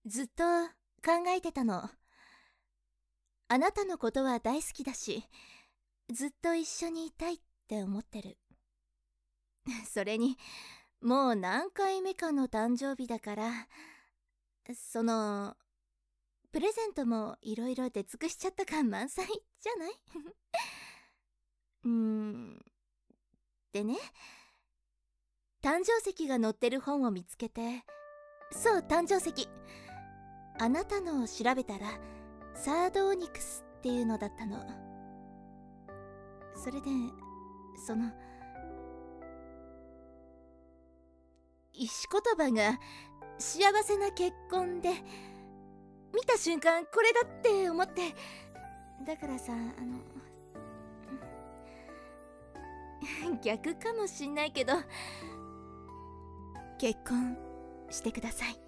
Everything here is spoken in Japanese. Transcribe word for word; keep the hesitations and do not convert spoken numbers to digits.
ずっと考えてたの。あなたのことは大好きだし、ずっと一緒にいたいって思ってる。それに、もう何回目かの誕生日だから、その、プレゼントもいろいろ出尽くしちゃった感満載じゃない？うーん。でね、誕生石が載ってる本を見つけて、そう、誕生石。あなたのを調べたら、サードオニクスっていうのだったの。それで、その、石言葉が幸せな結婚で、見た瞬間これだって思って。だからさ、あの逆かもしんないけど、結婚してください。